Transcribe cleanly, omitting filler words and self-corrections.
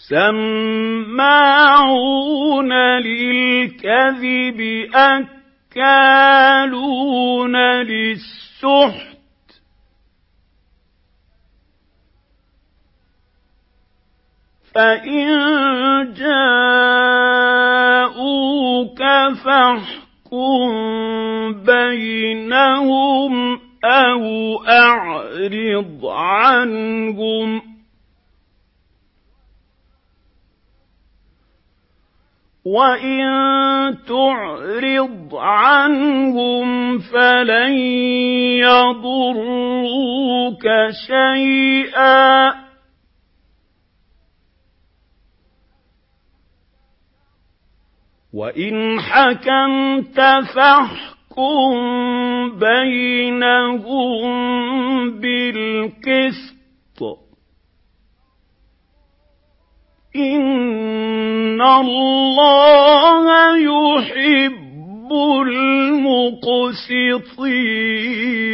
سماعون للكذب أكالون للسحت فإن جاءوك فاحكم بينهم أو أعرض عنهم وإن تعرض عنهم فلن يضروك شيئا وإن حكمت فاحكم بينهم بالقسط إن الله يحب المقسطين